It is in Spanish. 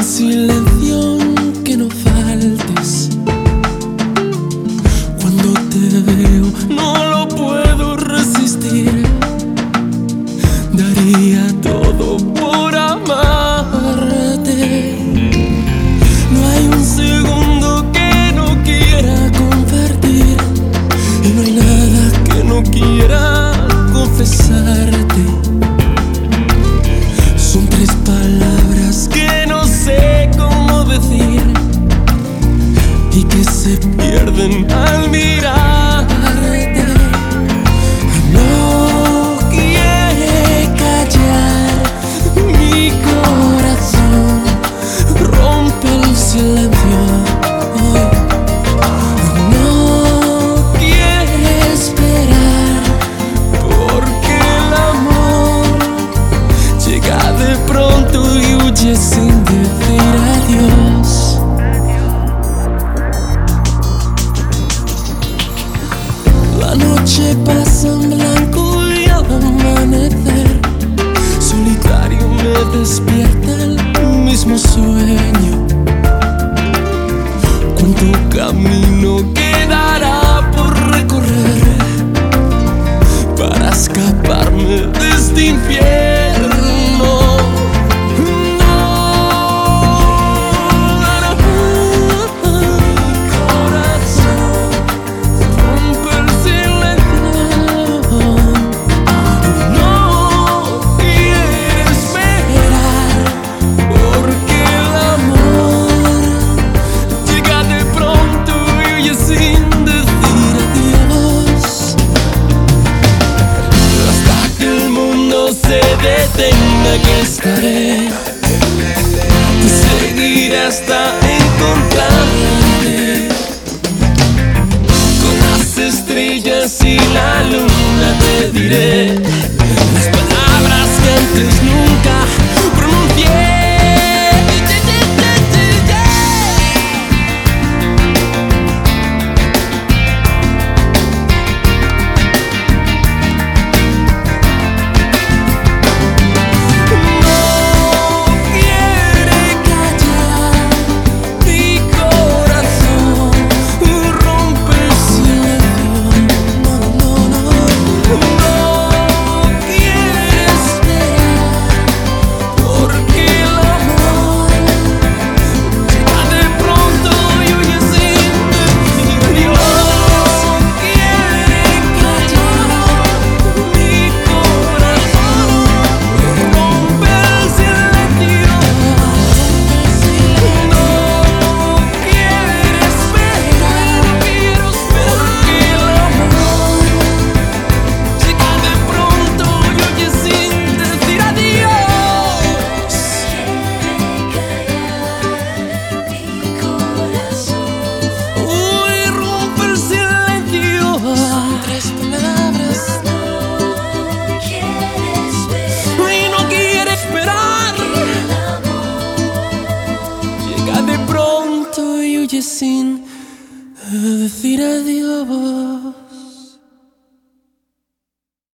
silencio, que no faltes. Cuando te veo no lo puedo resistir. Daría todo por amarte. No hay un segundo que no quiera compartir, y no hay nada que no quiera confesarte. Son tres palabras que no sé cómo decir y que se pierden al mirarte. No quiere callar mi corazón, rompe el silencio. No quiere esperar, porque el amor llega de pronto y huye sin decir adiós. La noche pasa en blanco y al amanecer solitario me despierta el mismo sueño. ¿Cuánto camino quedará por recorrer para escaparme de este infierno? Detenga que estaré, te seguiré hasta encontrarte. Con las estrellas y la luna te diré las palabras que antes nunca pronuncié. Sin decir adiós.